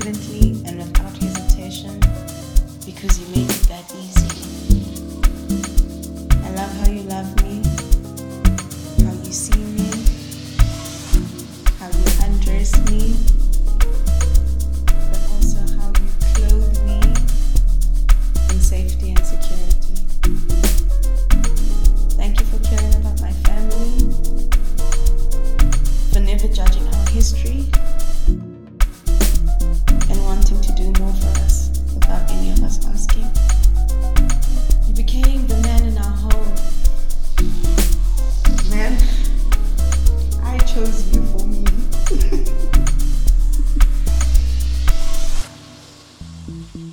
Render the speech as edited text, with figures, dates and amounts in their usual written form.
confidently and without hesitation because you made it that easy. I love how you love me, how you see me, how you undress me, but also how you clothe me in safety and security. Thank you for caring about my family, for never judging our history, and wanting to do more for us without any of us asking. You became the man in our home. Man, I chose you for me.